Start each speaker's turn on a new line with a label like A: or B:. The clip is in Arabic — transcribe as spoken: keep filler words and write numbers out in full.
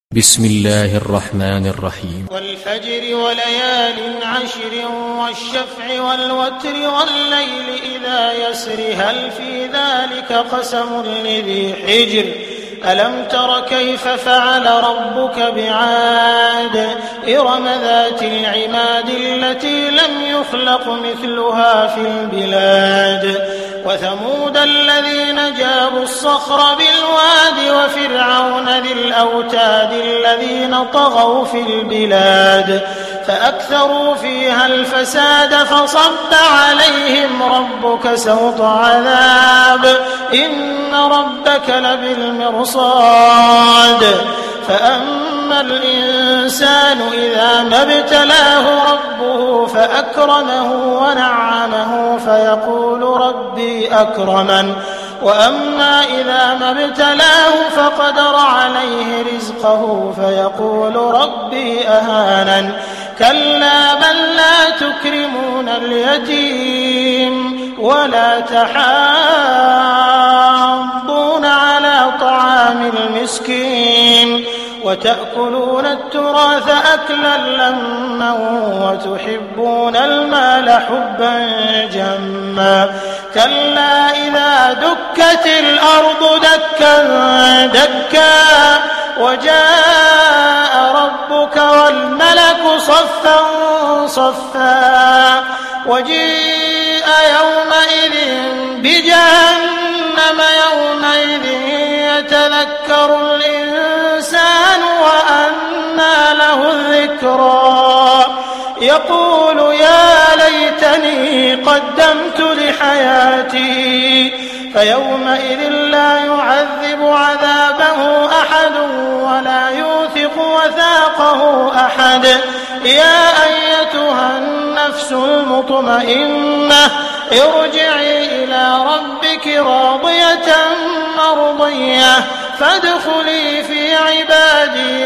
A: بسم الله الرحمن الرحيم
B: والفجر وليال عشر والشفع والوتر والليل إذا يسر هل في ذلك قسم لذي حجر ألم تر كيف فعل ربك بعاد إرم ذات العماد التي لم يخلق مثلها في البلاد وثمود الذين جابوا الصخر بالواد وفرعون ذي الأوتاد الذين طغوا في البلاد فأكثروا فيها الفساد فصب عليهم ربك سوط عذاب إن ربك لبالمرصاد فأما الإنسان إذا ما ابتلاه ربه فأكرمه ونعمه فيقول ربي أكرمن وأما إذا ما ابتلاه فقدر عليه رزقه فيقول ربي أهانن كلا بل لا تكرمون اليتيم ولا تحاضون على طعام المسكين وتأكلون التراث أكلا لما وتحبون المال حبا جما كلا إذا دكت الأرض دكا دكا وجاء ربك والملك صفا صفا وجيء يومئذ بجهنم يومئذ يتذكر الإنسان وأنى له الذكرى يقول يا ليتني قدمت لحياتي فيومئذ لا يعذب عذابه أحد ولا يوثق وثاقه أحد يا أيتها النفس المطمئنة ارجعي إلى ربك راضية مرضية فادخلي في عبادي